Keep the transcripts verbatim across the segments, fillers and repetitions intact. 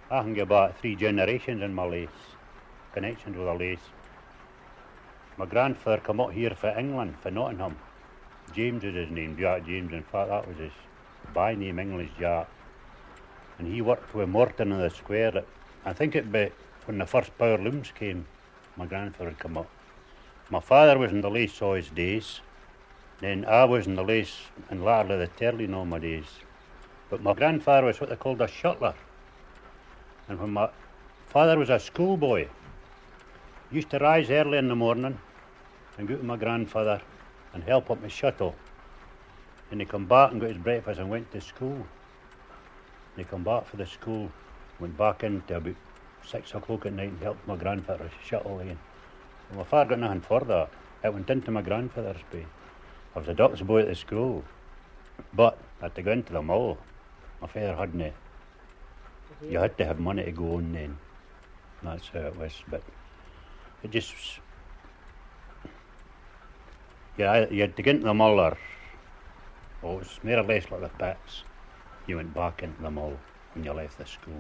I can give back three generations in my lace, connections with a lace. My grandfather come up here for England, for Nottingham. James is his name, Jack James. In fact, that was his by name, English Jack. And he worked with Morton in the square. I think it'd be when the first power looms came, my grandfather had come up. My father was in the lace all his days. Then I was in the lace and latterly the Terling all my days. But my grandfather was what they called a shuttler. And when my father was a schoolboy, he used to rise early in the morning and go to my grandfather and help up his shuttle. And he come back and got his breakfast and went to school. And he come back for the school, went back in till about six o'clock at night and helped my grandfather shuttle again. Well, my father got nothing for that. It went into my grandfather's pay. I was a ducks boy at the school, but I had to go into the mall. My father hadn't. Mm-hmm. You had to have money to go on then. That's how it was, but it just... Yeah, you had to get into the mall or... Oh, it was more or less like the pits. You went back into the mall when you left the school.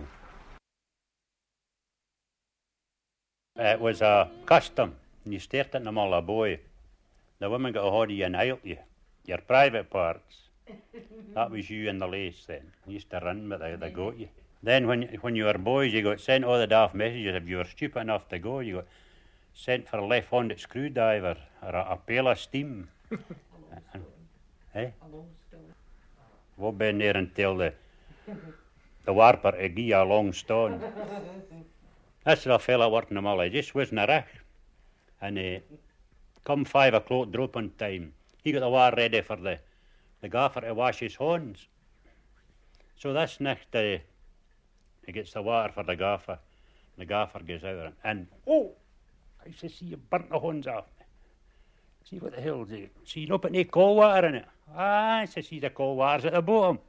It was a custom. When you started in the mall, a boy, the women got a hold of you and helped you. Your private parts. That was you in the lace then. You used to run, but they, they got you. Then when when you were boys, you got sent all the daft messages. If you were stupid enough to go, you got sent for a left-handed screwdriver or a, a pail of steam. and, eh? We'll be in there until the, the warper to give you a long stone. That's the fella working the mall. He just wasn't a rich. And uh, come five o'clock dropping time, he got the war ready for the, the gaffer to wash his hands. So this night, uh, he gets the water for the gaffer. The gaffer goes out and, oh, I says, see, you burnt the hands off. See, what the hell is it? See, you not put any cold water in it? Ah, I says, see, the cold water's at the bottom.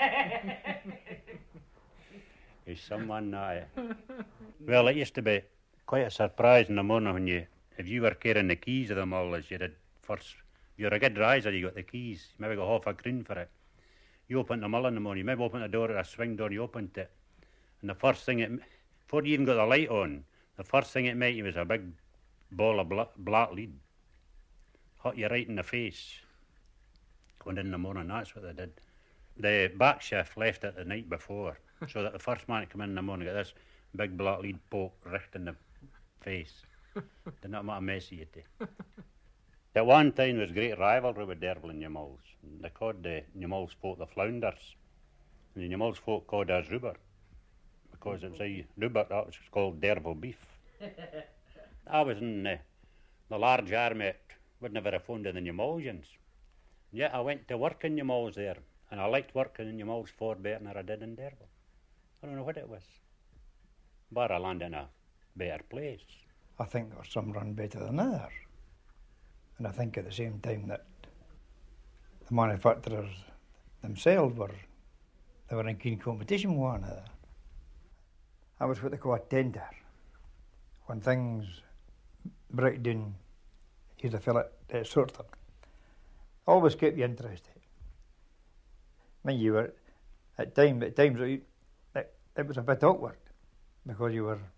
There's someone now. Well, it used to be quite a surprise in the morning when you, if you were carrying the keys of the mall as you did first. If you're a good riser, you got the keys. You maybe got half a croon for it. You opened the mall in the morning. You maybe opened the door at a swing door, you opened it. And the first thing, it, before you even got the light on, the first thing it met you was a big ball of bla- black lead. Hit you right in the face. Going in the morning, that's what they did. The back shift left it the night before, so that the first man to come in in the morning got this big black lead poke right in the face. Did not make a mess of you too. At one time there was great rivalry with Derval and Newmulls. They called the Newmulls folk the Flounders, and the Newmulls folk called us Rupert, because it was a Rupert that was called Derval beef. I was in the, the large army, would never have fond of the Newmulsians. Yet I went to work in Newmulls there, and I liked working in Newmulls far better than I did in Derval. I don't know what it was. But I landed in a better place. I think there were some run better than others. And I think at the same time that the manufacturers themselves were, they were in keen competition with one another. I was what they call a tender. When things break down, here's a fella that sorts them. Always kept you interested. I mean, you were, at, time, at times, it, it, it was a bit awkward because you were,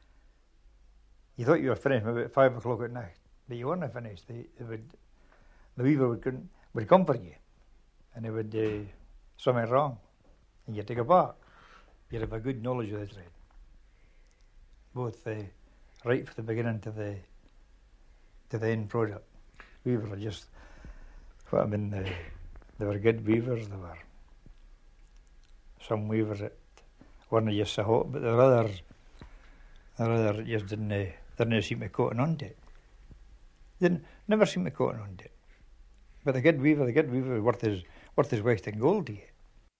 you thought you were finished maybe at five o'clock at night, but you weren't finished. They, they would, the weaver would, come, would come for you and they would do uh, something wrong and you had to go back. You'd have a good knowledge of the trade. Both uh, right from the beginning to the to the end product. Weavers were just, well, I mean, uh, they were good weavers. There were some weavers that weren't just so hot, but there were others, there were others that just didn't, uh, didn't seem to cotton on to it. Didn't, never seemed to cotton on to it. But the good weaver, the good weaver was worth his, worth his weight in gold to you.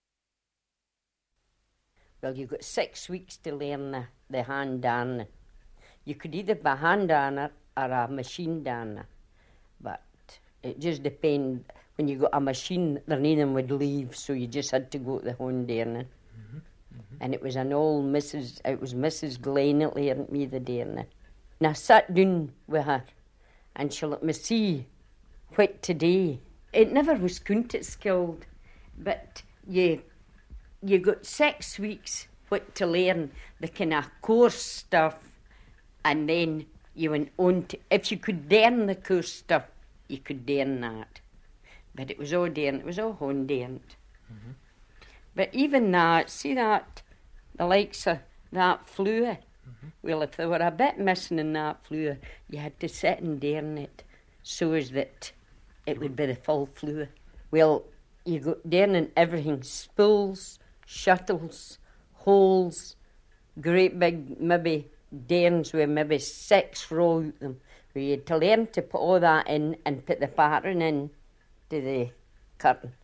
Well, you got six weeks to learn the, the hand darning. You could either be a hand darner or a machine darner, but it just depended. When you got a machine, none of them would leave, so you just had to go to the hand darning. Mm-hmm. Mm-hmm. And it was an old Missus It was Missus Glenn that learned me the darning. And I sat down with her, and she let me see what today. It never was counted skilled, but you. You got six weeks what to learn, the kind of course stuff, and then you went on to, if you could learn the course stuff, you could learn that. But it was all learned, it was all home learned. Mm-hmm. But even that, see that, the likes of that flue, mm-hmm. well, if there were a bit missing in that flue, you had to sit and learn it so as that it would be the full flue. Well, you got learning everything, spools, shuttles, holes, great big, maybe, dairns with maybe six row out them. We had to learn to put all that in and put the pattern in to the curtain.